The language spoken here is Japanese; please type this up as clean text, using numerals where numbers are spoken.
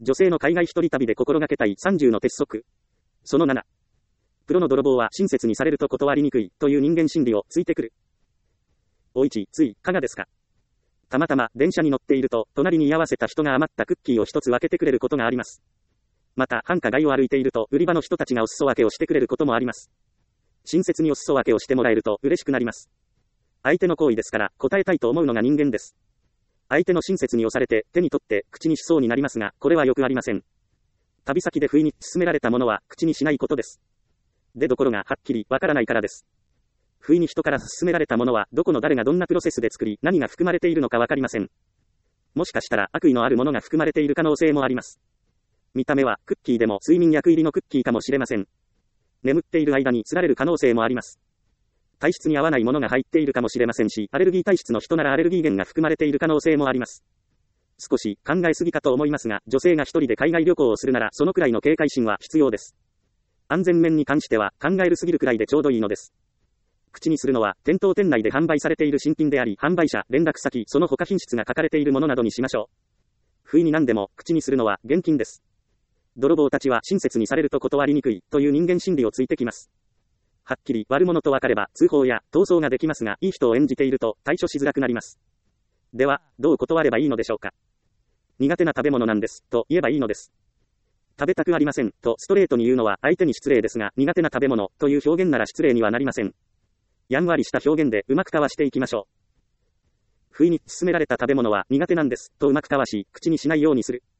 女性の海外一人旅で心がけたい30の鉄則。その7。プロの泥棒は親切にされると断りにくいという人間心理をついてくる。おいち、つい、かがですか。たまたま電車に乗っていると、隣に居合わせた人が余ったクッキーを一つ分けてくれることがあります。また、繁華街を歩いていると、売り場の人たちがお裾分けをしてくれることもあります。親切にお裾分けをしてもらえると嬉しくなります。相手の行為ですから答えたいと思うのが人間です。相手の親切に押されて手に取って口にしそうになりますが、これはよくありません。旅先で不意に勧められたものは口にしないことです。でどころがはっきりわからないからです。不意に人から勧められたものはどこの誰がどんなプロセスで作り何が含まれているのかわかりません。もしかしたら悪意のあるものが含まれている可能性もあります。見た目はクッキーでも睡眠薬入りのクッキーかもしれません。眠っている間に釣られる可能性もあります。体質に合わないものが入っているかもしれませんし、アレルギー体質の人ならアレルギー源が含まれている可能性もあります。少し考えすぎかと思いますが、女性が一人で海外旅行をするならそのくらいの警戒心は必要です。安全面に関しては考えるすぎるくらいでちょうどいいのです。口にするのは店頭店内で販売されている新品であり、販売者、連絡先、その他品質が書かれているものなどにしましょう。不意に何でも口にするのは厳禁です。泥棒たちは親切にされると断りにくいという人間心理をついてきます。はっきり悪者と分かれば通報や逃走ができますが、いい人を演じていると対処しづらくなります。では、どう断ればいいのでしょうか。苦手な食べ物なんですと言えばいいのです。食べたくありませんとストレートに言うのは相手に失礼ですが、苦手な食べ物という表現なら失礼にはなりません。やんわりした表現でうまく交わしていきましょう。不意に勧められた食べ物は苦手なんですとうまく交わし、口にしないようにする。